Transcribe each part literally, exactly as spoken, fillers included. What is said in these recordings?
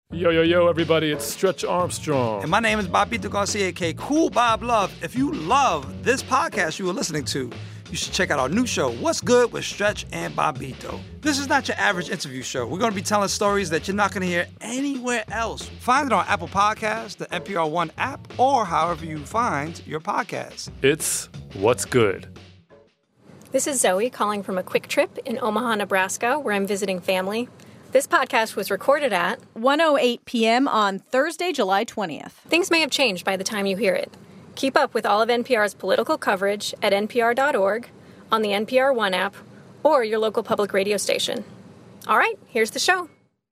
Yo, yo, yo, everybody, it's Stretch Armstrong. And my name is Bobito Garcia, a k a. Cool Bob Love. If you love this podcast you are listening to, you should check out our new show, What's Good with Stretch and Bobito. This is not your average interview show. We're going to be telling stories that you're not going to hear anywhere else. Find it on Apple Podcasts, the N P R One app, or however you find your podcasts. It's What's Good. This is Zoe calling from a quick trip in Omaha, Nebraska, where I'm visiting family. This podcast was recorded at one oh eight p.m. on Thursday, July twentieth. Things may have changed by the time you hear it. Keep up with all of N P R's political coverage at N P R dot org, on the N P R One app, or your local public radio station. All right, here's the show.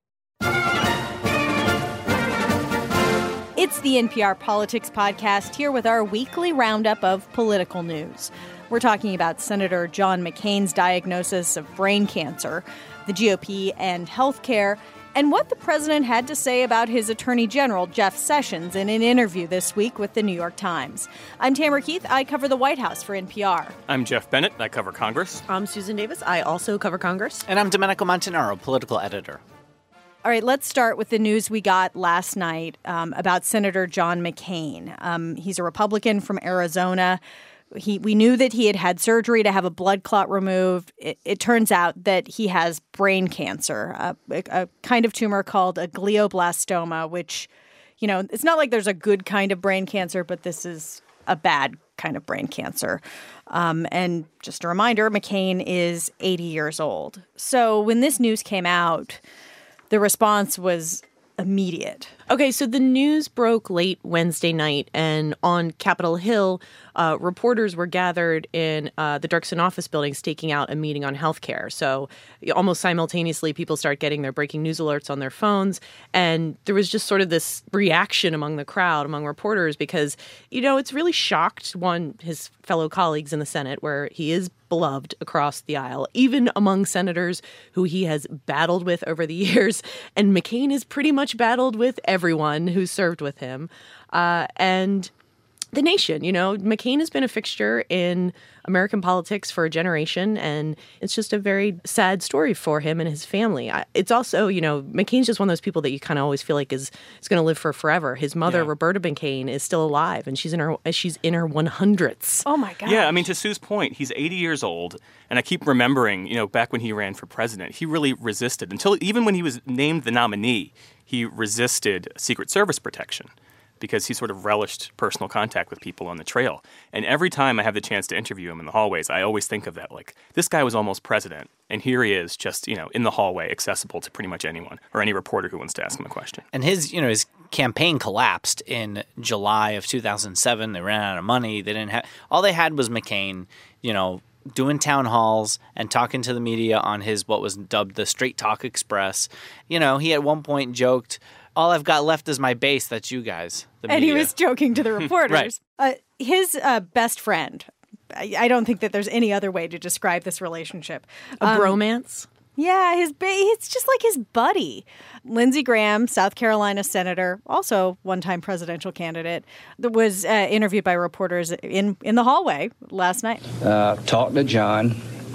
It's the N P R Politics Podcast, here with our weekly roundup of political news. We're talking about Senator John McCain's diagnosis of brain cancer, the G O P and health care, and what the president had to say about his Attorney General, Jeff Sessions, in an interview this week with the New York Times. I'm Tamara Keith. I cover the White House for N P R. I'm Jeff Bennett. I cover Congress. I'm Susan Davis. I also cover Congress. And I'm Domenico Montanaro, political editor. All right, let's start with the news we got last night um, about Senator John McCain. Um, he's a Republican from Arizona. He, we knew that he had had surgery to have a blood clot removed. It, it turns out that he has brain cancer, uh, a, a kind of tumor called a glioblastoma, which, you know, it's not like there's a good kind of brain cancer, but this is a bad kind of brain cancer. Um, and just a reminder, McCain is eighty years old. So when this news came out, the response was immediate. Okay, so the news broke late Wednesday night, and on Capitol Hill, uh, reporters were gathered in uh, the Dirksen office building staking out a meeting on healthcare. So almost simultaneously, people start getting their breaking news alerts on their phones, and there was just sort of this reaction among the crowd, among reporters, because, you know, it's really shocked, one, his fellow colleagues in the Senate, where he is beloved across the aisle, even among senators who he has battled with over the years. And McCain has pretty much battled with everyone who's served with him. Uh, and the nation, you know, McCain has been a fixture in American politics for a generation, and it's just a very sad story for him and his family. It's also, you know, McCain's just one of those people that you kind of always feel like is is going to live for forever. His mother, yeah. Roberta McCain, is still alive, and she's in her she's in her one hundredths. Oh my God! Yeah, I mean, to Sue's point, he's eighty years old, and I keep remembering, you know, back when he ran for president, he really resisted until even when he was named the nominee, he resisted Secret Service protection, because he sort of relished personal contact with people on the trail. And every time I have the chance to interview him in the hallways, I always think of that. Like, this guy was almost president, and here he is just, you know, in the hallway, accessible to pretty much anyone or any reporter who wants to ask him a question. And his, you know, his campaign collapsed in July of two thousand seven. They ran out of money. They didn't have – all they had was McCain, you know, doing town halls and talking to the media on his what was dubbed the Straight Talk Express. You know, he at one point joked – all I've got left is my base. That's you guys. The and media. He was joking to the reporters. Right. uh, his uh, best friend, I, I don't think that there's any other way to describe this relationship. A um, bromance? Yeah, his ba- it's just like his buddy. Lindsey Graham, South Carolina senator, also one-time presidential candidate, was uh, interviewed by reporters in, in the hallway last night. Uh, talked to John.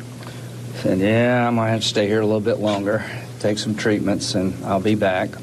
Said, yeah, I might have to stay here a little bit longer, take some treatments, and I'll be back.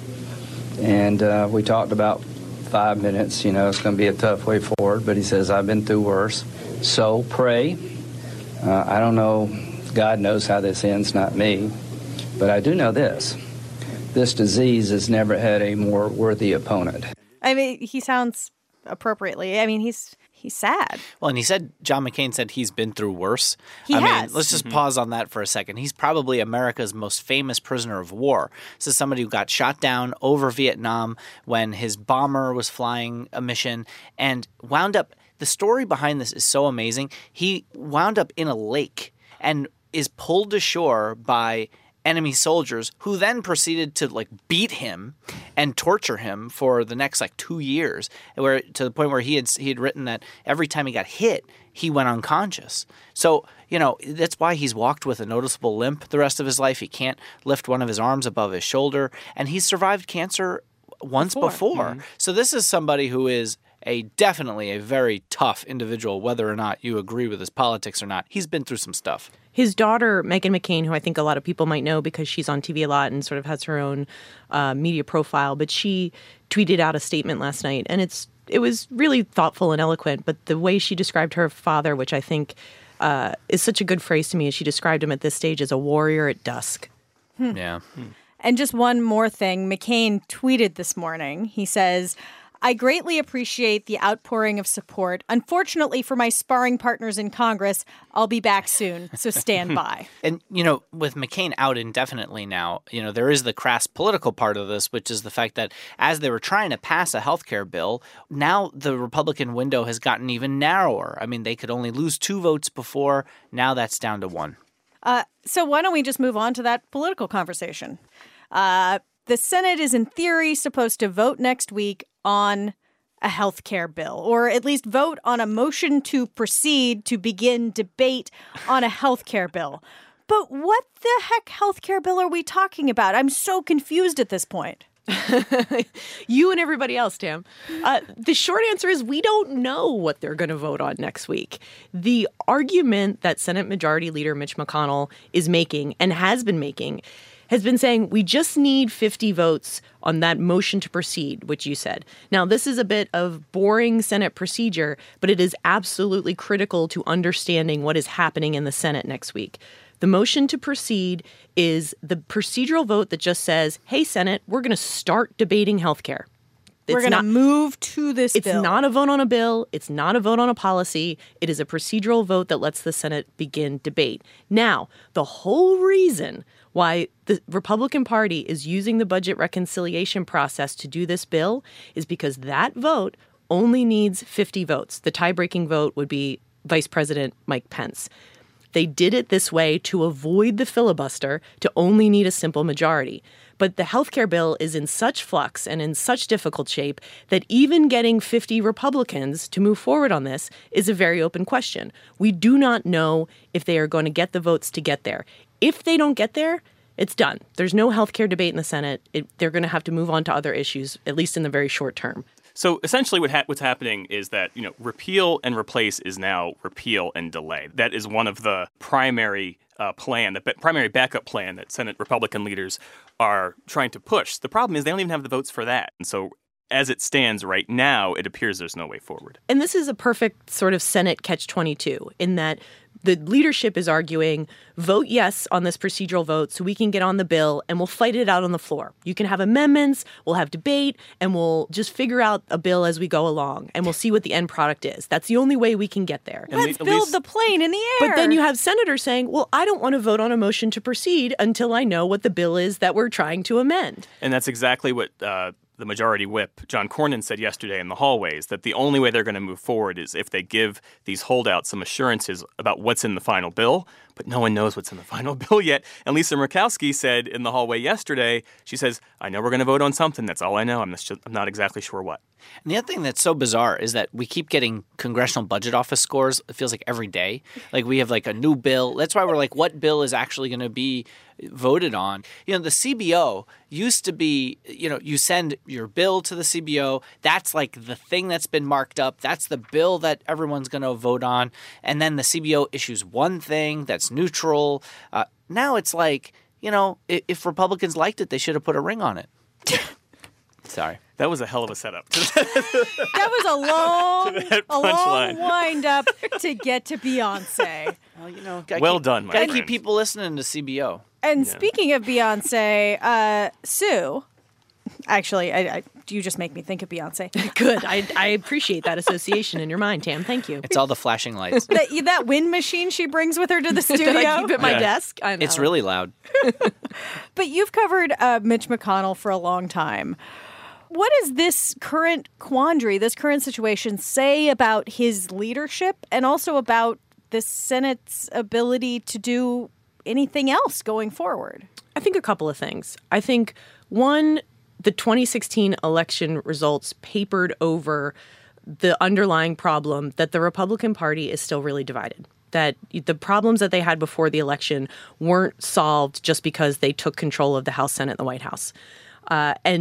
And uh, we talked about five minutes. You know, it's going to be a tough way forward. But he says, I've been through worse. So pray. Uh, I don't know. God knows how this ends, not me. But I do know this. This disease has never had a more worthy opponent. I mean, he sounds appropriately. I mean, he's he's sad. Well, and he said, John McCain said he's been through worse. He I has. mean, let's just Mm-hmm. pause on that for a second. He's probably America's most famous prisoner of war. This is somebody who got shot down over Vietnam when his bomber was flying a mission and wound up – the story behind this is so amazing. He wound up in a lake and is pulled to shore by – enemy soldiers who then proceeded to like beat him and torture him for the next like two years, where to the point where he had he had written that every time he got hit, he went unconscious. So, you know, that's why he's walked with a noticeable limp the rest of his life. He can't lift one of his arms above his shoulder, and he's survived cancer once before. before. Mm-hmm. So this is somebody who is a definitely a very tough individual, whether or not you agree with his politics or not. He's been through some stuff. His daughter, Meghan McCain, who I think a lot of people might know because she's on T V a lot and sort of has her own uh, media profile, but she tweeted out a statement last night, and it's it was really thoughtful and eloquent. But the way she described her father, which I think uh, is such a good phrase to me, is she described him at this stage as a warrior at dusk. Hmm. Yeah. Hmm. And just one more thing, McCain tweeted this morning. He says, I greatly appreciate the outpouring of support. Unfortunately for my sparring partners in Congress, I'll be back soon, so stand by. And, you know, with McCain out indefinitely now, you know, there is the crass political part of this, which is the fact that as they were trying to pass a health care bill, now the Republican window has gotten even narrower. I mean, they could only lose two votes before. Now that's down to one. Uh, so why don't we just move on to that political conversation? Uh, the Senate is in theory supposed to vote next week on a health care bill, or at least vote on a motion to proceed to begin debate on a health care bill. But what the heck health care bill are we talking about? I'm so confused at this point. You and everybody else, Tam. Uh, the short answer is we don't know what they're going to vote on next week. The argument that Senate Majority Leader Mitch McConnell is making and has been making has been saying we just need fifty votes on that motion to proceed, which you said. Now, this is a bit of boring Senate procedure, but it is absolutely critical to understanding what is happening in the Senate next week. The motion to proceed is the procedural vote that just says, hey, Senate, we're going to start debating health care. We're going to move to this it's bill. It's not a vote on a bill. It's not a vote on a policy. It is a procedural vote that lets the Senate begin debate. Now, the whole reason why the Republican Party is using the budget reconciliation process to do this bill is because that vote only needs fifty votes. The tie-breaking vote would be Vice President Mike Pence. They did it this way to avoid the filibuster, to only need a simple majority. But the healthcare bill is in such flux and in such difficult shape that even getting fifty Republicans to move forward on this is a very open question. We do not know if they are going to get the votes to get there. If they don't get there, it's done. There's no healthcare debate in the Senate. It, they're going to have to move on to other issues, at least in the very short term. So essentially what ha- what's happening is that, you know, repeal and replace is now repeal and delay. That is one of the primary uh, plan, the b- primary backup plan that Senate Republican leaders are trying to push. The problem is they don't even have the votes for that. And so as it stands right now, it appears there's no way forward. And this is a perfect sort of Senate catch twenty-two in that the leadership is arguing, vote yes on this procedural vote so we can get on the bill and we'll fight it out on the floor. You can have amendments, we'll have debate, and we'll just figure out a bill as we go along, and we'll see what the end product is. That's the only way we can get there. Let's at build least, the plane in the air. But then you have senators saying, well, I don't want to vote on a motion to proceed until I know what the bill is that we're trying to amend. And that's exactly what uh, the majority whip, John Cornyn, said yesterday in the hallways, that the only way they're going to move forward is if they give these holdouts some assurances about what's in the final bill. But no one knows what's in the final bill yet. And Lisa Murkowski said in the hallway yesterday, she says, I know we're going to vote on something. That's all I know. I'm, just, I'm not exactly sure what. And the other thing that's so bizarre is that we keep getting Congressional Budget Office scores, it feels like every day. Like we have like a new bill. That's why we're like, what bill is actually going to be voted on? You know, the C B O used to be, you know, you send your bill to the C B O. That's like the thing that's been marked up. That's the bill that everyone's going to vote on. And then the C B O issues one thing that's neutral. Uh, now it's like, you know, if, if Republicans liked it, they should have put a ring on it. Sorry. That was a hell of a setup. That was a long, a long line. wind up to get to Beyonce. Well, you know, gotta Well keep, done, my Gotta friend. keep people listening to C B O. And Yeah. speaking of Beyonce, uh, Sue, actually, I, I, you just make me think of Beyonce. Good. I, I appreciate that association in your mind, Tam. Thank you. It's all the flashing lights. that, that wind machine she brings with her to the studio. Did I keep it at my Yeah. desk? I know. It's really loud. But you've covered uh, Mitch McConnell for a long time. What does this current quandary, this current situation say about his leadership and also about the Senate's ability to do anything else going forward? I think a couple of things. I think, one, the twenty sixteen election results papered over the underlying problem that the Republican Party is still really divided. That the problems that they had before the election weren't solved just because they took control of the House, Senate, and the White House. Uh, and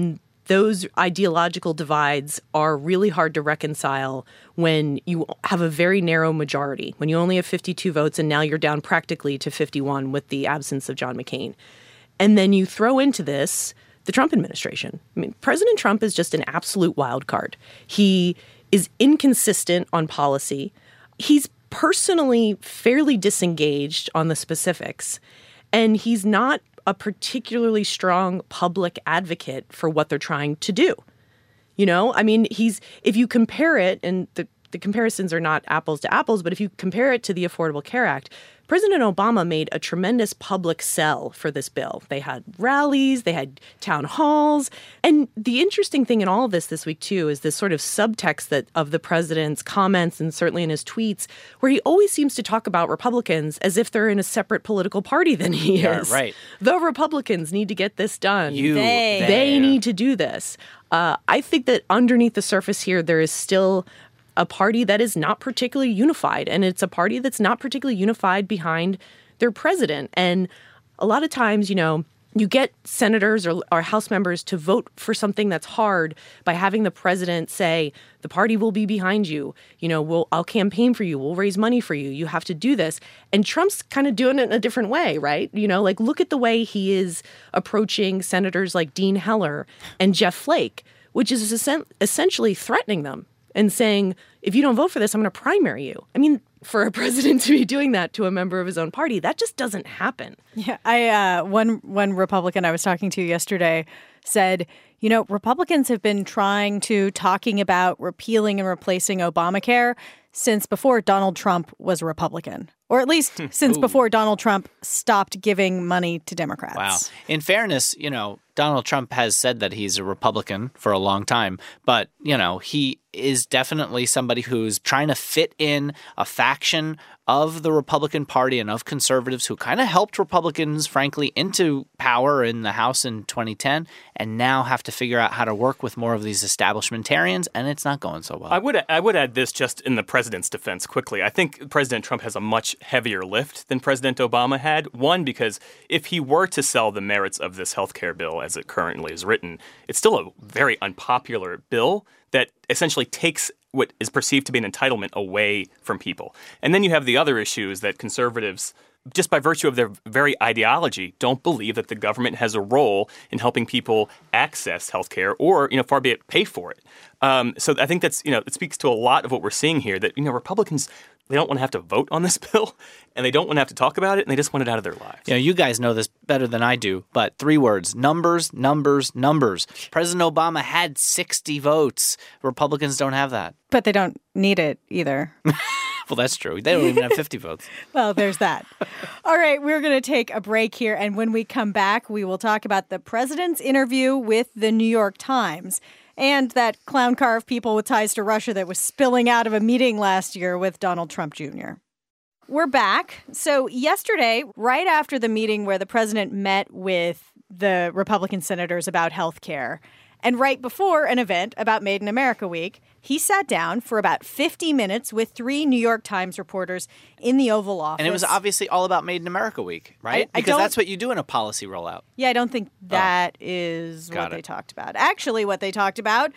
those ideological divides are really hard to reconcile when you have a very narrow majority, when you only have fifty-two votes and now you're down practically to fifty-one with the absence of John McCain. And then you throw into this the Trump administration. I mean, President Trump is just an absolute wild card. He is inconsistent on policy. He's personally fairly disengaged on the specifics, and he's not a particularly strong public advocate for what they're trying to do. You know, I mean, he's, if you compare it, and the, the comparisons are not apples to apples, but if you compare it to the Affordable Care Act, President Obama made a tremendous public sell for this bill. They had rallies, they had town halls. And the interesting thing in all of this this week, too, is this sort of subtext that of the president's comments and certainly in his tweets, where he always seems to talk about Republicans as if they're in a separate political party than he yeah, is. Right. The Republicans need to get this done. You, they, they, they need to do this. Uh, I think that underneath the surface here, there is still a party that is not particularly unified, and it's a party that's not particularly unified behind their president. And a lot of times, you know, you get senators or, or House members to vote for something that's hard by having the president say, the party will be behind you. You know, we'll, I'll campaign for you. We'll raise money for you. You have to do this. And Trump's kind of doing it in a different way, right? You know, like, look at the way he is approaching senators like Dean Heller and Jeff Flake, which is essentially threatening them and saying, if you don't vote for this, I'm going to primary you. I mean, for a president to be doing that to a member of his own party, that just doesn't happen. Yeah, I uh, one one Republican I was talking to yesterday said, you know, Republicans have been trying to talking about repealing and replacing Obamacare since before Donald Trump was a Republican, or at least since Ooh. before Donald Trump stopped giving money to Democrats. Wow. In fairness, you know, Donald Trump has said that he's a Republican for a long time, but, you know, he is definitely somebody who's trying to fit in a faction of the Republican Party and of conservatives who kind of helped Republicans, frankly, into power in the House in twenty ten, and now have to figure out how to work with more of these establishmentarians, and it's not going so well. I would I would add this just in the president's defense quickly. I think President Trump has a much heavier lift than President Obama had. One, because if he were to sell the merits of this health care bill as it currently is written, it's still a very unpopular bill that essentially takes what is perceived to be an entitlement away from people. And then you have the other issues that conservatives, just by virtue of their very ideology, don't believe that the government has a role in helping people access health care or, you know, far be it pay for it. Um, so I think that's, you know, it speaks to a lot of what we're seeing here, that, you know, Republicans, they don't want to have to vote on this bill, and they don't want to have to talk about it, and they just want it out of their lives. You know, you guys know this better than I do, but three words: numbers, numbers, numbers. President Obama had sixty votes. Republicans don't have that. But they don't need it either. Well, that's true. They don't even have fifty votes. Well, there's that. All right, we're going to take a break here, and when we come back, we will talk about the president's interview with the New York Times and that clown car of people with ties to Russia that was spilling out of a meeting last year with Donald Trump Junior We're back. So yesterday, right after the meeting where the president met with the Republican senators about health care, and right before an event about Made in America Week, he sat down for about fifty minutes with three New York Times reporters in the Oval Office. And it was obviously all about Made in America Week, right? I, I because that's what you do in a policy rollout. Yeah, I don't think that oh. is Got what it. they talked about. Actually, what they talked about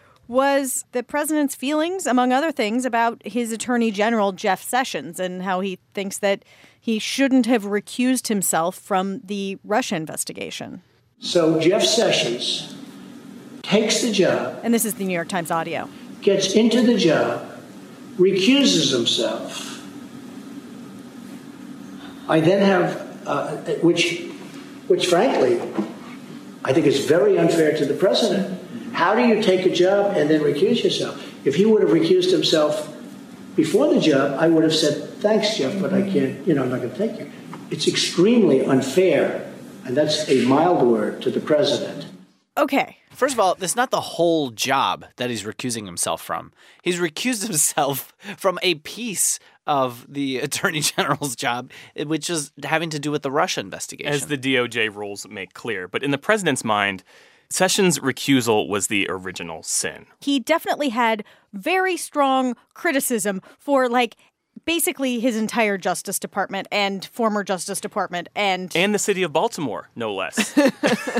was the president's feelings, among other things, about his attorney general, Jeff Sessions, and how he thinks that he shouldn't have recused himself from the Russia investigation. So Jeff Sessions takes the job. And this is the New York Times audio. Gets into the job, recuses himself. I then have, uh, which, which frankly, I think is very unfair to the president. How do you take a job and then recuse yourself? If he would have recused himself before the job, I would have said, thanks, Jeff, but I can't, you know, I'm not going to take you. It's extremely unfair, and that's a mild word, to the president. Okay. First of all, that's not the whole job that he's recusing himself from. He's recused himself from a piece of the attorney general's job, which is having to do with the Russia investigation. As the D O J rules make clear. But in the president's mind, Sessions' recusal was the original sin. He definitely had very strong criticism for, like, basically his entire Justice Department and former Justice Department and and the city of Baltimore, no less. We'll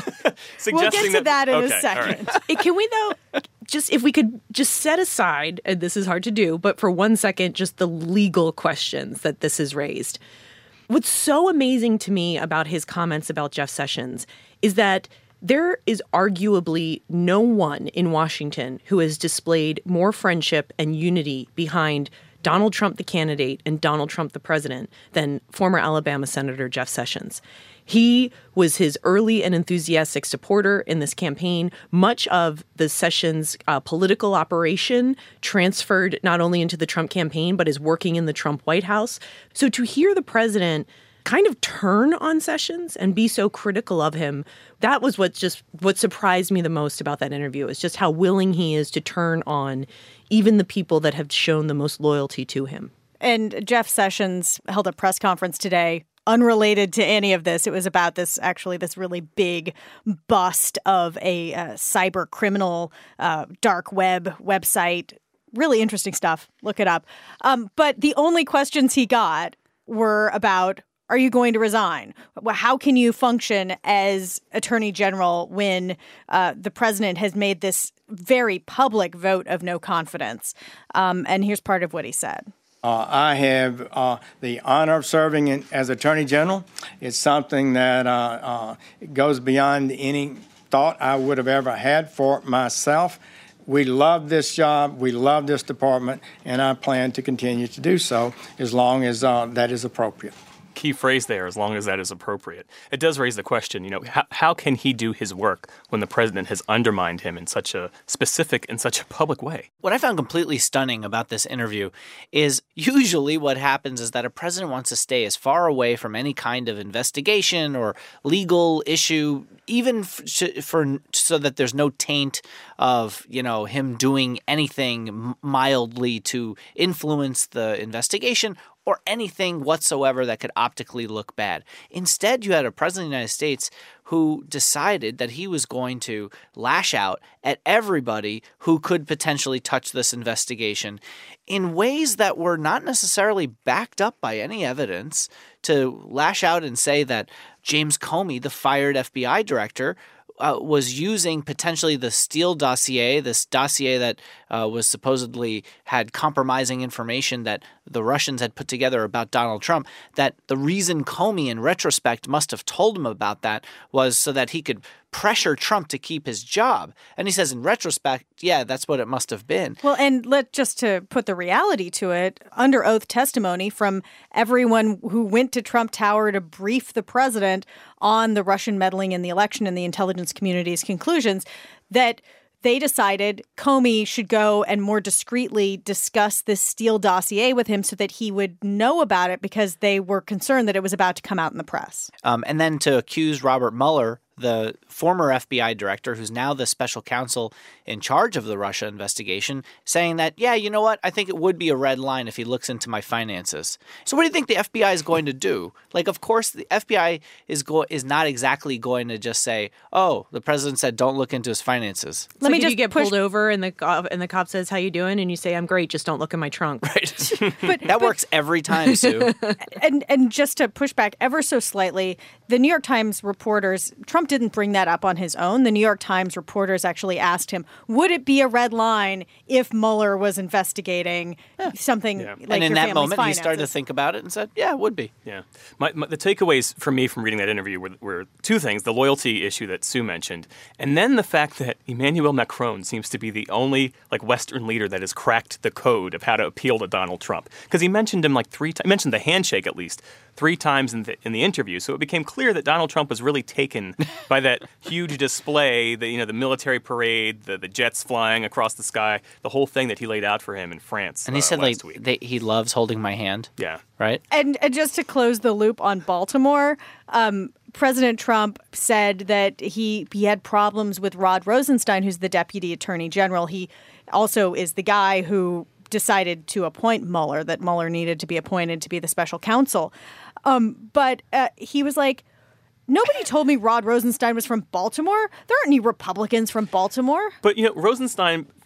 get to that, that in okay, a second. Right. Can we, though, just if we could just set aside, and this is hard to do, but for one second, just the legal questions that this has raised. What's so amazing to me about his comments about Jeff Sessions is that there is arguably no one in Washington who has displayed more friendship and unity behind Donald Trump, the candidate, and Donald Trump, the president, than former Alabama Senator Jeff Sessions. He was his early and enthusiastic supporter in this campaign. Much of the Sessions uh, political operation transferred not only into the Trump campaign, but is working in the Trump White House. So to hear the president kind of turn on Sessions and be so critical of him, that was what just what surprised me the most about that interview, is just how willing he is to turn on even the people that have shown the most loyalty to him. And Jeff Sessions held a press conference today unrelated to any of this. It was about this, actually, this really big bust of a uh, cyber criminal uh, dark web website. Really interesting stuff. Look it up. Um, but the only questions he got were about, are you going to resign? How can you function as Attorney General when uh, the president has made this very public vote of no confidence? Um, and here's part of what he said. Uh, I have uh, the honor of serving in, as Attorney General. It's something that uh, uh, goes beyond any thought I would have ever had for myself. We love this job, we love this department, and I plan to continue to do so as long as uh, that is appropriate. Key phrase there, as long as that is appropriate. It does raise the question, you know, how, how can he do his work when the president has undermined him in such a specific and such a public way? What I found completely stunning about this interview is usually what happens is that a president wants to stay as far away from any kind of investigation or legal issue, even for, for so that there's no taint of, you know, him doing anything mildly to influence the investigation or anything whatsoever that could optically look bad. Instead, you had a president of the United States who decided that he was going to lash out at everybody who could potentially touch this investigation in ways that were not necessarily backed up by any evidence, to lash out and say that James Comey, the fired F B I director, Uh, was using potentially the Steele dossier, this dossier that uh, was supposedly had compromising information that the Russians had put together about Donald Trump, that the reason Comey in retrospect must have told him about that was so that he could pressure Trump to keep his job. And he says in retrospect, yeah, that's what it must have been. Well, and let just to put the reality to it, under oath testimony from everyone who went to Trump Tower to brief the president on the Russian meddling in the election and the intelligence community's conclusions, that they decided Comey should go and more discreetly discuss this Steele dossier with him so that he would know about it, because they were concerned that it was about to come out in the press. Um, and then to accuse Robert Mueller, the former F B I director, who's now the special counsel in charge of the Russia investigation, saying that, yeah, you know what, I think it would be a red line if he looks into my finances. So what do you think the F B I is going to do? Like, of course, the F B I is go- is not exactly going to just say, oh, the president said don't look into his finances. Let so me just you get push- pulled over and the cop, and the cop says, how you doing? And you say, I'm great, just don't look in my trunk. Right. but, that but, works every time, Sue. and, and just to push back ever so slightly, the New York Times reporters, Trump didn't bring that up on his own. The New York Times reporters actually asked him, would it be a red line if Mueller was investigating yeah. something yeah. like And in your that family's moment, finances? he started to think about it and said, yeah, it would be. Yeah. My, my, the takeaways for me from reading that interview were, were two things: the loyalty issue that Sue mentioned, and then the fact that Emmanuel Macron seems to be the only like Western leader that has cracked the code of how to appeal to Donald Trump. Because he mentioned him like three times, mentioned the handshake at least, three times in the, in the interview. So it became clear that Donald Trump was really taken by that huge display, the you know the military parade, the, the jets flying across the sky, the whole thing that he laid out for him in France. And he uh, said last like week. They, he loves holding my hand. Yeah. Right. And, and just to close the loop on Baltimore, um, President Trump said that he he had problems with Rod Rosenstein, who's the deputy attorney general. He also is the guy who decided to appoint Mueller, that Mueller needed to be appointed to be the special counsel. Um, but uh, he was like, nobody told me Rod Rosenstein was from Baltimore. There aren't any Republicans from Baltimore. But, you know, Rosenstein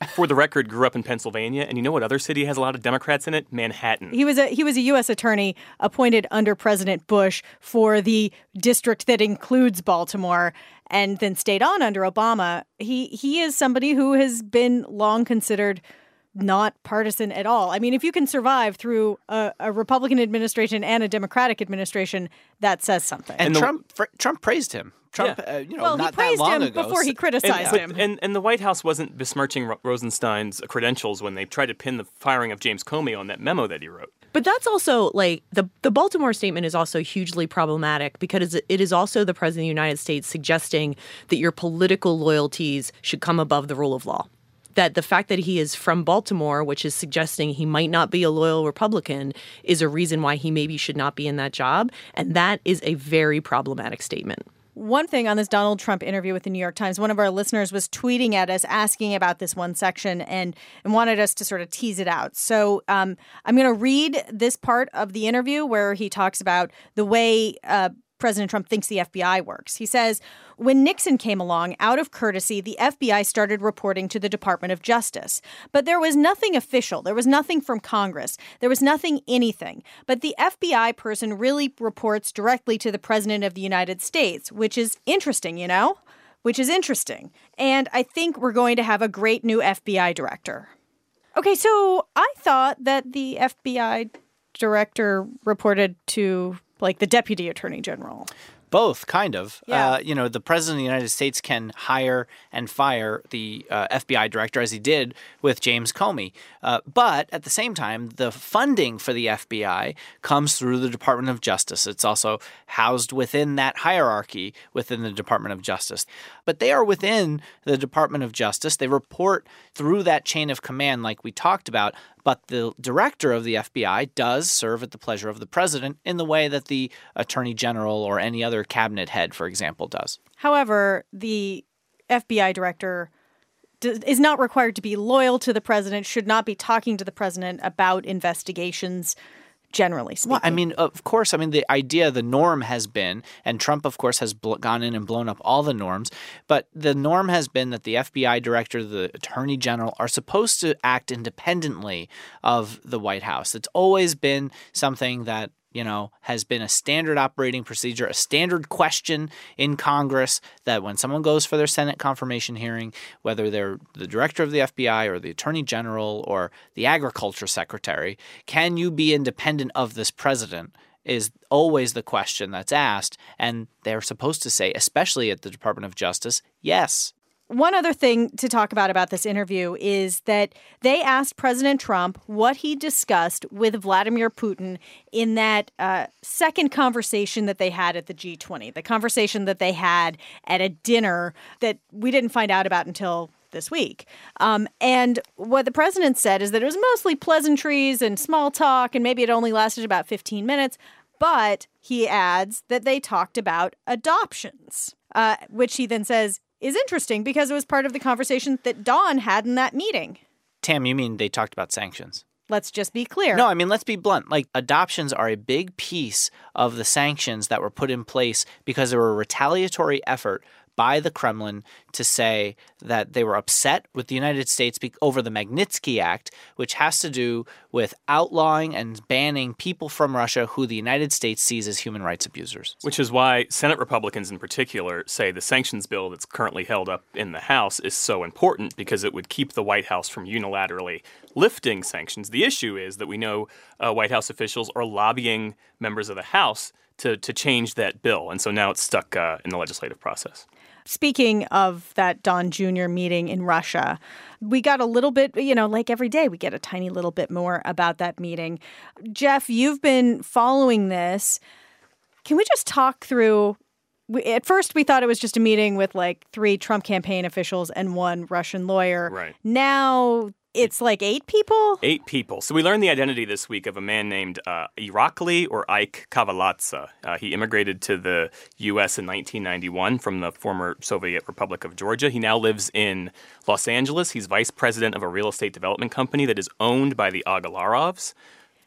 for the record, grew up in Pennsylvania. And you know what other city has a lot of Democrats in it? Manhattan. He was a he was a U S attorney appointed under President Bush for the district that includes Baltimore and then stayed on under Obama. He he is somebody who has been long considered not partisan at all. I mean, if you can survive through a, a Republican administration and a Democratic administration, that says something. And, and the, Trump fr- Trump praised him. Trump, yeah. uh, you know, well, not he praised that long him ago. before he criticized and, him. And, and the White House wasn't besmirching Ro- Rosenstein's credentials when they tried to pin the firing of James Comey on that memo that he wrote. But that's also like the the Baltimore statement is also hugely problematic because it is also the president of the United States suggesting that your political loyalties should come above the rule of law. That the fact that he is from Baltimore, which is suggesting he might not be a loyal Republican, is a reason why he maybe should not be in that job. And that is a very problematic statement. One thing on this Donald Trump interview with the New York Times, one of our listeners was tweeting at us asking about this one section and, and wanted us to sort of tease it out. So um, I'm going to read this part of the interview where he talks about the way uh, President Trump thinks the F B I works. He says, when Nixon came along, out of courtesy, the F B I started reporting to the Department of Justice. But there was nothing official. There was nothing from Congress. There was nothing anything. But the F B I person really reports directly to the President of the United States, which is interesting, you know, which is interesting. And I think we're going to have a great new F B I director. Okay, so I thought that the F B I director reported to like the deputy attorney general. Both, kind of. Yeah. Uh, you know, the president of the United States can hire and fire the uh, F B I director, as he did with James Comey. Uh, but at the same time, the funding for the F B I comes through the Department of Justice. It's also housed within that hierarchy within the Department of Justice. But they are within the Department of Justice. They report through that chain of command like we talked about. But the director of the F B I does serve at the pleasure of the president in the way that the attorney general or any other cabinet head, for example, does. However, the F B I director d- is not required to be loyal to the president, should not be talking to the president about investigations, generally speaking. Well, I mean, of course, I mean, the idea, the norm has been, and Trump, of course, has bl- gone in and blown up all the norms, but the norm has been that the F B I director, the attorney general are supposed to act independently of the White House. It's always been something that, you know, has been a standard operating procedure, a standard question in Congress that when someone goes for their Senate confirmation hearing, whether they're the director of the F B I or the attorney general or the agriculture secretary, can you be independent of this president is always the question that's asked. And they're supposed to say, especially at the Department of Justice, yes. One other thing to talk about about this interview is that they asked President Trump what he discussed with Vladimir Putin in that uh, second conversation that they had at the G twenty, the conversation that they had at a dinner that we didn't find out about until this week. Um, and what the president said is that it was mostly pleasantries and small talk, and maybe it only lasted about fifteen minutes. But he adds that they talked about adoptions, uh, which he then says is interesting because it was part of the conversation that Don had in that meeting. Tam, you mean they talked about sanctions? Let's just be clear. No, I mean, let's be blunt. Like, adoptions are a big piece of the sanctions that were put in place because they were a retaliatory effort by the Kremlin to say that they were upset with the United States over the Magnitsky Act, which has to do with outlawing and banning people from Russia who the United States sees as human rights abusers. Which is why Senate Republicans in particular say the sanctions bill that's currently held up in the House is so important because it would keep the White House from unilaterally lifting sanctions. The issue is that we know uh, White House officials are lobbying members of the House to, to change that bill. And so now it's stuck uh, in the legislative process. Speaking of that Don Junior meeting in Russia, we got a little bit, you know, like every day, we get a tiny little bit more about that meeting. Jeff, you've been following this. Can we just talk through? We, at first, we thought it was just a meeting with like three Trump campaign officials and one Russian lawyer. Right. Now it's like eight people? Eight people. So we learned the identity this week of a man named uh, Irakli or Ike Kavalatsa. Uh, he immigrated to the U S in nineteen ninety-one from the former Soviet Republic of Georgia. He now lives in Los Angeles. He's vice president of a real estate development company that is owned by the Agalarovs.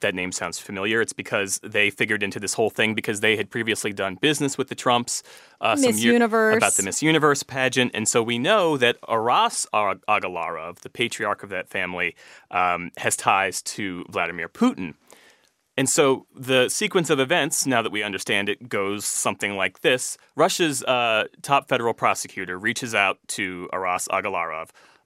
that name sounds familiar, it's because they figured into this whole thing because they had previously done business with the Trumps. Uh, Miss some year, Universe. About the Miss Universe pageant. And so we know that Aras Agalarov, the patriarch of that family, um, has ties to Vladimir Putin. And so the sequence of events, now that we understand it, goes something like this. Russia's uh, top federal prosecutor reaches out to Aras Agalarov.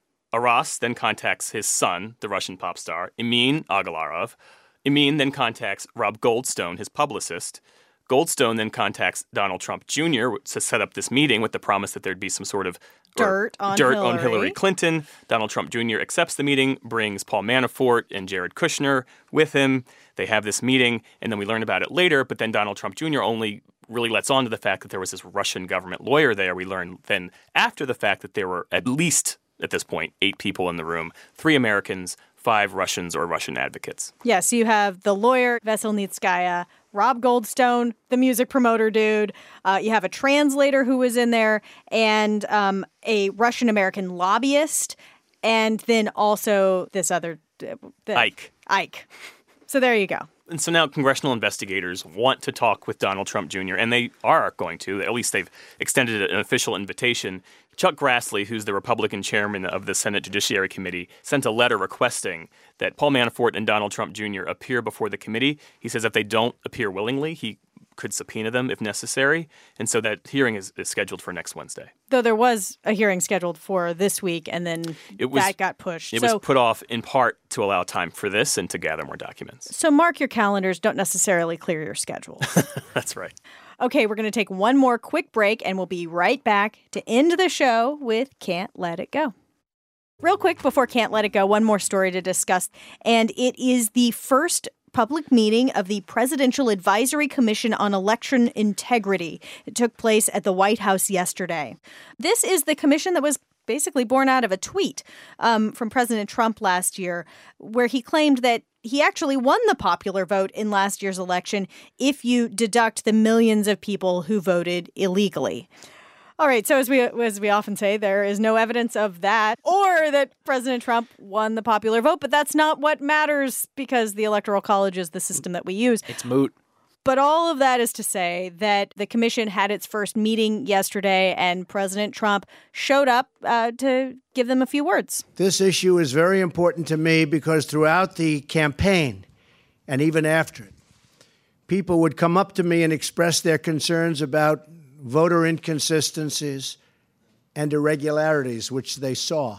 Aras then contacts his son, the Russian pop star, Emin Agalarov. Emin then contacts Rob Goldstone, his publicist. Goldstone then contacts Donald Trump Junior to set up this meeting with the promise that there'd be some sort of dirt on dirt Hillary. on Hillary Clinton. Donald Trump Junior accepts the meeting, brings Paul Manafort and Jared Kushner with him. They have this meeting, and then we learn about it later, but then Donald Trump Junior only really lets on to the fact that there was this Russian government lawyer there. We learn then after the fact that there were at least, at this point, eight people in the room, three Americans, five Russians or Russian advocates. Yeah, so you have the lawyer, Veselnitskaya, Rob Goldstone, the music promoter dude. Uh, you have a translator who was in there, and um, a Russian-American lobbyist, and then also this other... Uh, the, Ike. Ike. So there you go. And so now congressional investigators want to talk with Donald Trump Junior, and they are going to. At least they've extended an official invitation. Chuck Grassley, who's the Republican chairman of the Senate Judiciary Committee, sent a letter requesting that Paul Manafort and Donald Trump Junior appear before the committee. He says if they don't appear willingly, he could subpoena them if necessary. And so that hearing is, is scheduled for next Wednesday. Though there was a hearing scheduled for this week, and then it was, that got pushed. It so, was put off in part to allow time for this and to gather more documents. So mark your calendars. Don't necessarily clear your schedule. That's right. Okay, we're going to take one more quick break, and we'll be right back to end the show with Can't Let It Go. Real quick before Can't Let It Go, one more story to discuss, and it is the first public meeting of the Presidential Advisory Commission on Election Integrity. It took place at the White House yesterday. This is the commission that was basically born out of a tweet um, from President Trump last year, where he claimed that he actually won the popular vote in last year's election if you deduct the millions of people who voted illegally. All right, so as we as we often say, there is no evidence of that or that President Trump won the popular vote, but that's not what matters because the Electoral College is the system that we use. It's moot. But all of that is to say that the commission had its first meeting yesterday and President Trump showed up uh, to give them a few words. This issue is very important to me because throughout the campaign and even after it, people would come up to me and express their concerns about voter inconsistencies and irregularities, which they saw.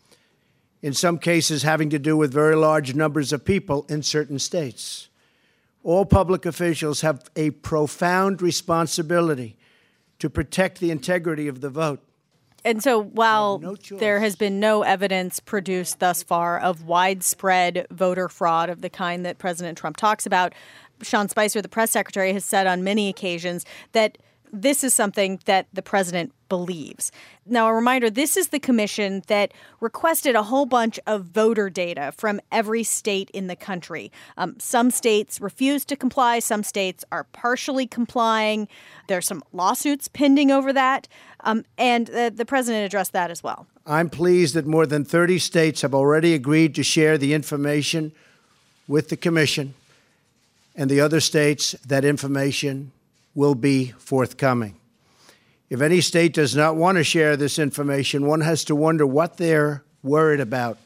In some cases, having to do with very large numbers of people in certain states. All public officials have a profound responsibility to protect the integrity of the vote. And so while no there has been no evidence produced thus far of widespread voter fraud of the kind that President Trump talks about, Sean Spicer, the press secretary, has said on many occasions that this is something that the president believes. Now, a reminder, this is the commission that requested a whole bunch of voter data from every state in the country. Um, some states refused to comply. Some states are partially complying. There's some lawsuits pending over that. Um, and uh, the president addressed that as well. I'm pleased that more than thirty states have already agreed to share the information with the commission, and the other states, that information will be forthcoming. If any state does not want to share this information, one has to wonder what they're worried about.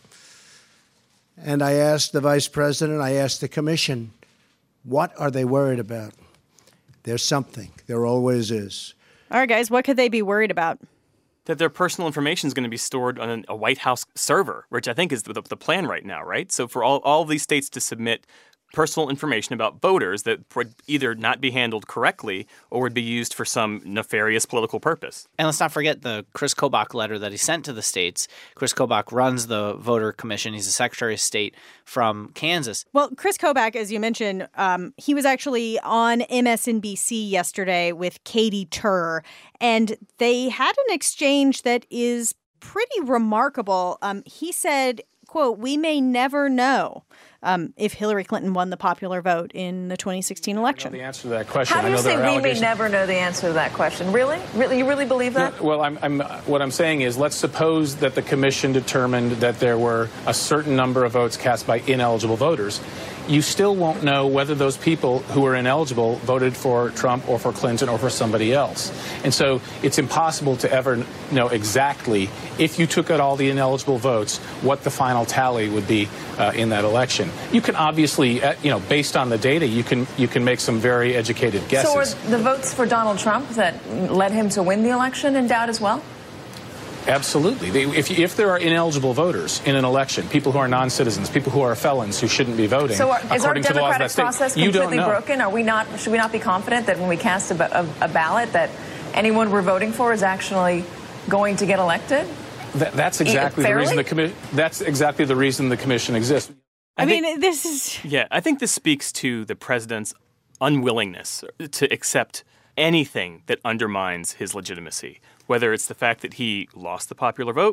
And I asked the vice president, I asked the commission, what are they worried about? There's something. There always is. All right, guys, what could they be worried about? That their personal information is going to be stored on a White House server, which I think is the, the plan right now, right? So for all, all these states to submit personal information about voters that would either not be handled correctly or would be used for some nefarious political purpose. And let's not forget the Chris Kobach letter that he sent to the states. Chris Kobach runs the voter commission. He's the Secretary of State from Kansas. Well, Chris Kobach, as you mentioned, um, he was actually on M S N B C yesterday with Katie Tur, and they had an exchange that is pretty remarkable. Um, he said, quote, "We may never know um, if Hillary Clinton won the popular vote in the twenty sixteen election? The answer to that question. How do you I know say there are we may never know the answer to that question? Really? Really? You really believe that? No, well, I'm, I'm, what I'm saying is, let's suppose that the commission determined that there were a certain number of votes cast by ineligible voters. You still won't know whether those people who are ineligible voted for Trump or for Clinton or for somebody else. And so it's impossible to ever know exactly, if you took out all the ineligible votes, what the final tally would be uh, in that election. You can obviously, uh, you know, based on the data, you can you can make some very educated guesses. So are the votes for Donald Trump that led him to win the election in doubt as well? Absolutely. They, if, if there are ineligible voters in an election, people who are non-citizens, people who are felons who shouldn't be voting, so are, is our according to the laws of that democratic state, process you don't completely know. broken? Are we not? Should we not be confident that when we cast a, a, a ballot, that anyone we're voting for is actually going to get elected? That, that's exactly the reason the commission. That's exactly the reason the commission exists. I, I think, mean, this is. Yeah, I think this speaks to the president's unwillingness to accept anything that undermines his legitimacy, whether it's the fact that he lost the popular vote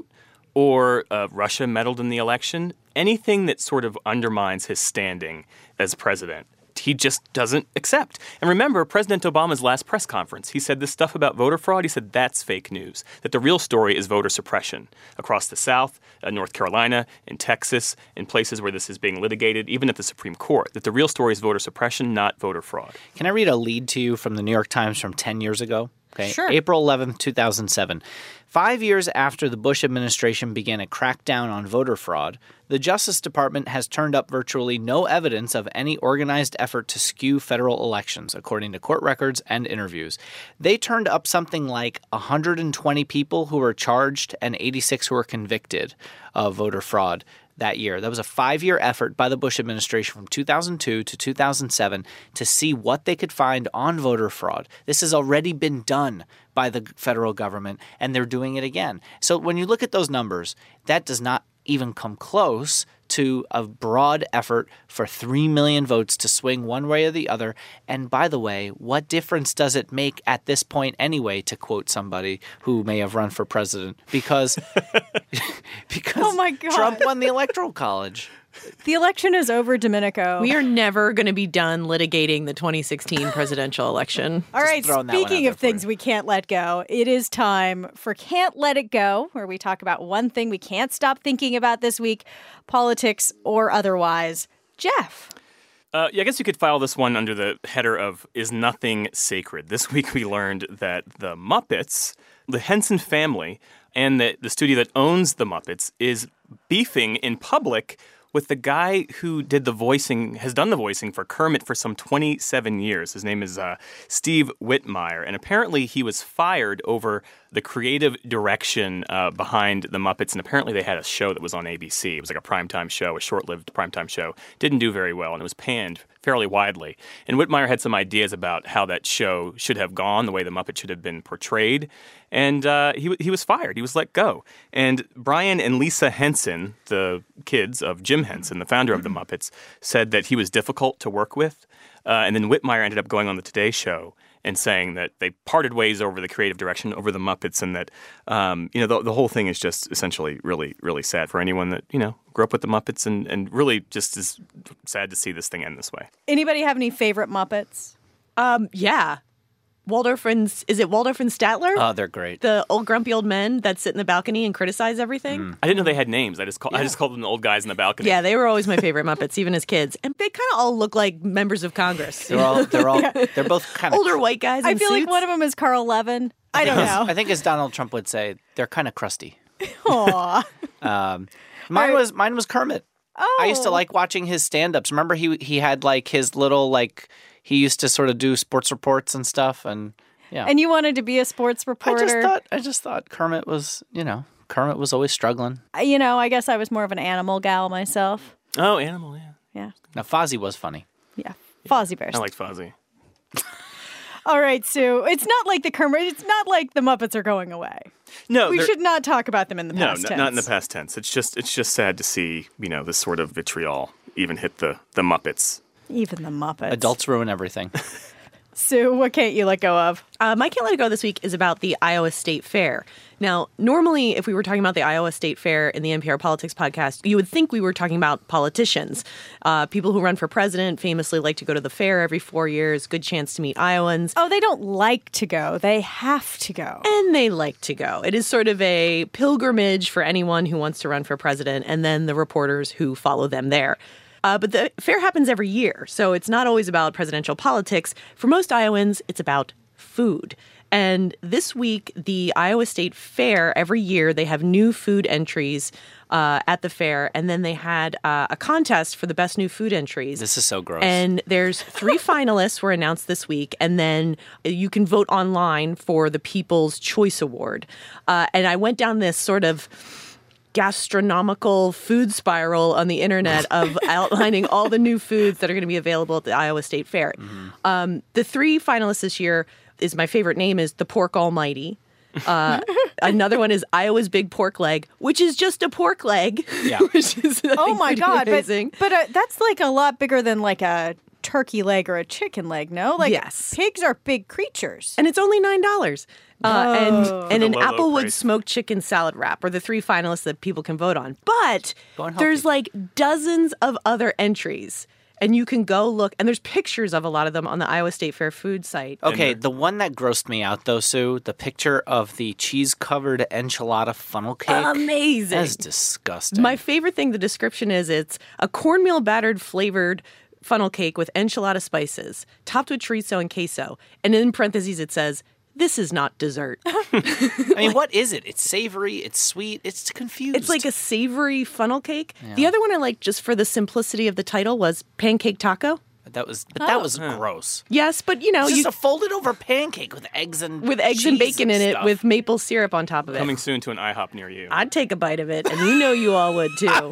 or uh, Russia meddled in the election, anything that sort of undermines his standing as president. He just doesn't accept. And remember, President Obama's last press conference, he said this stuff about voter fraud. He said that's fake news, that the real story is voter suppression across the South, uh, North Carolina, in Texas, in places where this is being litigated, even at the Supreme Court, that the real story is voter suppression, not voter fraud. Can I read a lead to you from the New York Times from ten years ago? Okay. Sure. April eleventh, two thousand seven. Five years after the Bush administration began a crackdown on voter fraud, the Justice Department has turned up virtually no evidence of any organized effort to skew federal elections, according to court records and interviews. They turned up something like one hundred twenty people who were charged and eighty-six who were convicted of voter fraud that year. That was a five-year effort by the Bush administration from two thousand two to two thousand seven to see what they could find on voter fraud. This has already been done by the federal government, and they're doing it again. So when you look at those numbers, that does not even come close to a broad effort for three million votes to swing one way or the other. And by the way, what difference does it make at this point anyway, to quote somebody who may have run for president? Because, because oh my God. Trump won the Electoral College. The election is over, Domenico. We are never going to be done litigating the twenty sixteen presidential election. All right, speaking of things we can't let go, it is time for Can't Let It Go, where we talk about one thing we can't stop thinking about this week, politics or otherwise. Jeff. Uh, yeah, I guess you could file this one under the header of Is Nothing Sacred. This week we learned that the Muppets, the Henson family, and the, the studio that owns the Muppets is beefing in public with the guy who did the voicing, has done the voicing for Kermit for some twenty-seven years. His name is uh, Steve Whitmire, and apparently he was fired over the creative direction uh, behind the Muppets, and apparently they had a show that was on A B C. It was like a primetime show, a short-lived primetime show. Didn't do very well, and it was panned fairly widely. And Whitmire had some ideas about how that show should have gone, the way the Muppet should have been portrayed, and uh, he he was fired. He was let go. And Brian and Lisa Henson, the kids of Jim Henson, the founder of the Muppets, said that he was difficult to work with. Uh, and then Whitmire ended up going on the Today Show and saying that they parted ways over the creative direction, over the Muppets, and that, um, you know, the, the whole thing is just essentially really, really sad for anyone that, you know, grew up with the Muppets, and, and really just is sad to see this thing end this way. Anybody have any favorite Muppets? Um, yeah. Waldorf and, is it Waldorf and Statler? Oh, they're great. The old grumpy old men that sit in the balcony and criticize everything. Mm. I didn't know they had names. I just call, yeah. I just called them the old guys in the balcony. Yeah, they were always my favorite Muppets, even as kids. And they kind of all look like members of Congress. They're all, they're all, yeah. they're both kind of older white guys in I feel suits. like one of them is Carl Levin. I, I don't know. I think as Donald Trump would say, they're kind of crusty. Aw. um, mine was mine was Kermit. Oh. I used to like watching his stand-ups. Remember he he had like his little like he used to sort of do sports reports and stuff, and yeah. And you wanted to be a sports reporter? I just thought I just thought Kermit was, you know, Kermit was always struggling. You know, I guess I was more of an animal gal myself. Oh, animal, yeah. Yeah. Now Fozzie was funny. Yeah. Fozzie Bears. I like Fozzie. All right, Sue. It's not like the Kermit. It's not like the Muppets are going away. No, we should not talk about them in the no, past no, tense. not in the past tense. It's just it's just sad to see, you know, this sort of vitriol even hit the the Muppets. Even the Muppets. Adults ruin everything. Sue, what can't you let go of? Uh, my Can't Let It Go this week is about the Iowa State Fair. Now, normally, if we were talking about the Iowa State Fair in the N P R Politics podcast, you would think we were talking about politicians. Uh, people who run for president famously like to go to the fair every four years, good chance to meet Iowans. Oh, they don't like to go. They have to go. And they like to go. It is sort of a pilgrimage for anyone who wants to run for president, and then the reporters who follow them there. Uh, but the fair happens every year, so it's not always about presidential politics. For most Iowans, it's about food. And this week, the Iowa State Fair, every year, they have new food entries uh, at the fair. And then they had uh, a contest for the best new food entries. This is so gross. And there's three finalists were announced this week. And then you can vote online for the People's Choice Award. Uh, and I went down this sort of gastronomical food spiral on the internet of outlining all the new foods that are going to be available at the Iowa State Fair. Mm-hmm. Um, the three finalists this year is my favorite name is the Pork Almighty. Uh, another one is Iowa's Big Pork Leg, which is just a pork leg. Yeah. which is, I Oh think, my pretty God. amazing. But, but uh, that's like a lot bigger than like a turkey leg or a chicken leg, no? Like Yes. pigs are big creatures. And it's only nine dollars. Uh, Oh. and and an The low, low Applewood price. smoked chicken salad wrap are the three finalists that people can vote on. But Going there's healthy. like dozens of other entries. And you can go look, and there's pictures of a lot of them on the Iowa State Fair food site. Okay, the one that grossed me out, though, Sue, the picture of the cheese-covered enchilada funnel cake. Amazing. That's disgusting. My favorite thing, the description is it's a cornmeal battered flavored funnel cake with enchilada spices, topped with chorizo and queso. And in parentheses, it says, "This is not dessert." I mean, what is it? It's savory, it's sweet, it's confused. It's like a savory funnel cake. The other one I liked just for the simplicity of the title was Pancake Taco. That was, but that was gross. Yes, but you know, It's you just a folded over pancake with eggs and with eggs and cheese bacon in it stuff. with maple syrup on top of it. Coming soon to an IHOP near you. I'd take a bite of it, and you know you all would too.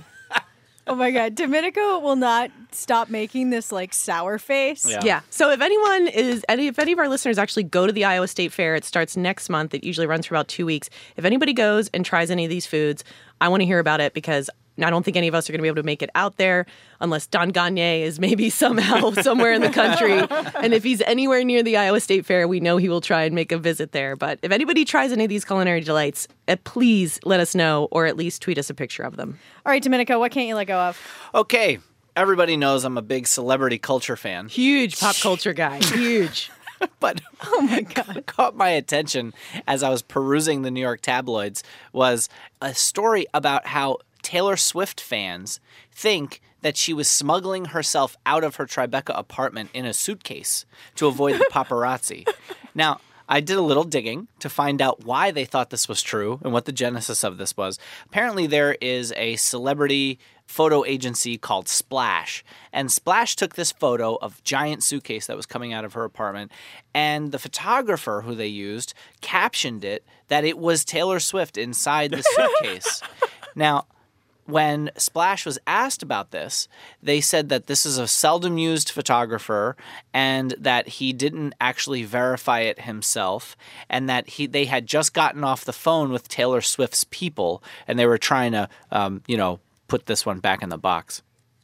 Oh my God. Domenico will not stop making this like sour face. Yeah. Yeah. So if anyone is, any, if any of our listeners actually go to the Iowa State Fair, it starts next month. It usually runs for about two weeks. If anybody goes and tries any of these foods, I want to hear about it because I don't think any of us are going to be able to make it out there unless Don Gagne is maybe somehow somewhere in the country. And if he's anywhere near the Iowa State Fair, we know he will try and make a visit there. But if anybody tries any of these culinary delights, uh, please let us know or at least tweet us a picture of them. All right, Domenico, what can't you let go of? Okay, everybody knows I'm a big celebrity culture fan. Huge pop culture guy. Huge. But Oh my God. what caught my attention as I was perusing the New York tabloids was a story about how Taylor Swift fans think that she was smuggling herself out of her Tribeca apartment in a suitcase to avoid the paparazzi. Now, I did a little digging to find out why they thought this was true and what the genesis of this was. Apparently, there is a celebrity photo agency called Splash, and Splash took this photo of giant suitcase that was coming out of her apartment, and the photographer who they used captioned it that it was Taylor Swift inside the suitcase. Now, when Splash was asked about this, they said that this is a seldom used photographer and that he didn't actually verify it himself and that he they had just gotten off the phone with Taylor Swift's people and they were trying to, um, you know, put this one back in the box.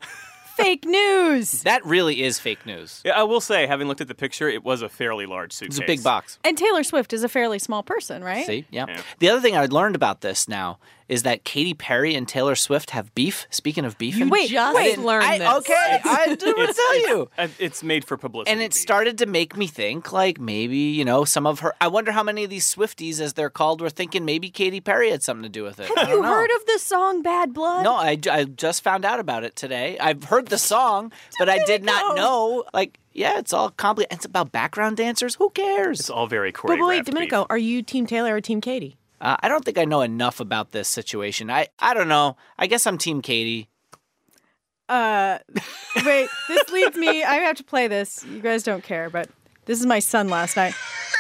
Fake news. That really is fake news. Yeah, I will say, having looked at the picture, it was a fairly large suitcase. It's a big box. And Taylor Swift is a fairly small person, right? See? Yeah. Yeah. The other thing I learned about this now is that Katy Perry and Taylor Swift have beef. Speaking of beef. You Wait, just wait, learned I, this. okay, I did want to tell you. Uh, It's made for publicity. And it beef. started to make me think, like, maybe, you know, some of her... I wonder how many of these Swifties, as they're called, were thinking maybe Katy Perry had something to do with it. I Have don't you know. heard of the song Bad Blood? No, I, I just found out about it today. I've heard the song, but I did not know. Like, yeah, it's all complicated. It's about background dancers. Who cares? It's all very choreographed. But, but wait, beef. Domenico, are you Team Taylor or Team Katie? Uh, I don't think I know enough about this situation. I, I don't know. I guess I'm Team Katy. Uh, wait, this leads me. I have to play this. You guys don't care, but this is my son last night.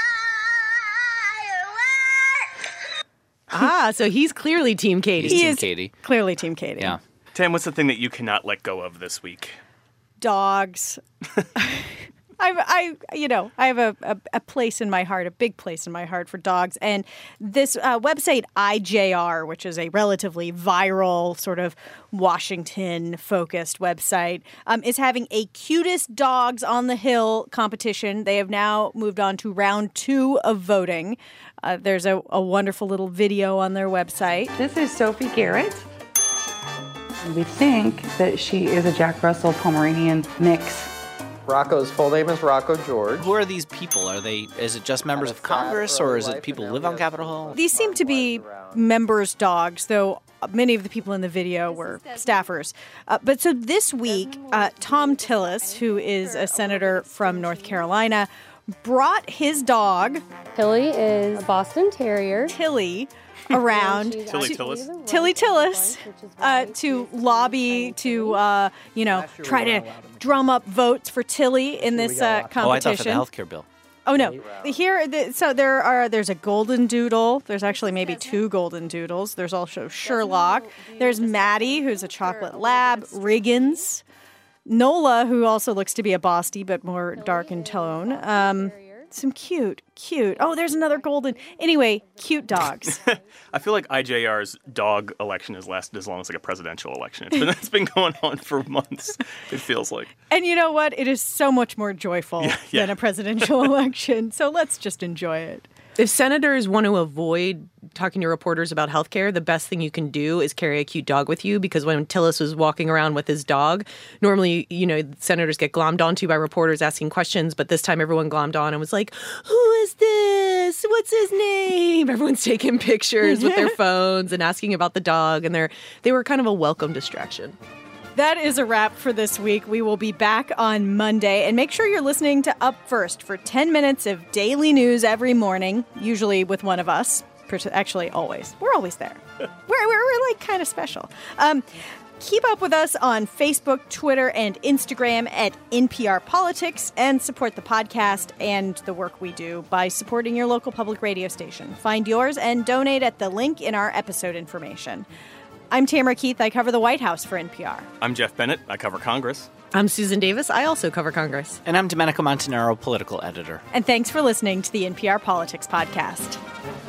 Ah, so he's clearly Team Katie. He's He Team is Katy. clearly Team Katie. Yeah. Tam, what's the thing that you cannot let go of this week? Dogs. I, I, you know, I have a, a, a place in my heart, a big place in my heart for dogs. And this uh, website, I J R, which is a relatively viral, sort of Washington-focused website, um, is having a cutest dogs on the Hill competition. They have now moved on to round two of voting. Uh, there's a, a wonderful little video on their website. This is Sophie Garrett. We think that she is a Jack Russell Pomeranian mix. Rocco's full name is Rocco George. Who are these people? Are they? Is it just members of Congress, or is it people who live on Capitol Hill? These seem to be members' dogs, though many of the people in the video were staffers. Uh, but so this week, uh, Thom Tillis, who is a senator from North Carolina, brought his dog. Tilly is a Boston Terrier. Tilly. Around Tilly Tillis. Tilly Tillis uh, to lobby, to, uh, you know, try to drum up votes for Tilly in this uh, competition. Oh, I thought for the health care bill. Oh, no. Here, the, so there are, there's a golden doodle. There's actually maybe two golden doodles. There's also Sherlock. There's Maddie, who's a chocolate lab. Riggins. Nola, who also looks to be a Bostie, but more dark in tone. Um, some cute, cute. Oh, there's another golden. Anyway, cute dogs. I feel like I J R's dog election has lasted as long as like a presidential election. It's been, it's been going on for months, it feels like. And you know what? It is so much more joyful yeah, yeah. than a presidential election. So let's just enjoy it. If senators want to avoid talking to reporters about healthcare, the best thing you can do is carry a cute dog with you, because when Tillis was walking around with his dog, normally, you know, senators get glommed onto by reporters asking questions, but this time everyone glommed on and was like, who is this? What's his name? Everyone's taking pictures with their phones and asking about the dog, and they're they were kind of a welcome distraction. That is a wrap for this week. We will be back on Monday. And make sure you're listening to Up First for ten minutes of daily news every morning, usually with one of us. Actually, always. We're always there. We're, we're, we're like kind of special. Um, keep up with us on Facebook, Twitter, and Instagram at N P R Politics, and support the podcast and the work we do by supporting your local public radio station. Find yours and donate at the link in our episode information. I'm Tamara Keith. I cover the White House for N P R. I'm Jeff Bennett. I cover Congress. I'm Susan Davis. I also cover Congress. And I'm Domenico Montanaro, political editor. And thanks for listening to the N P R Politics Podcast.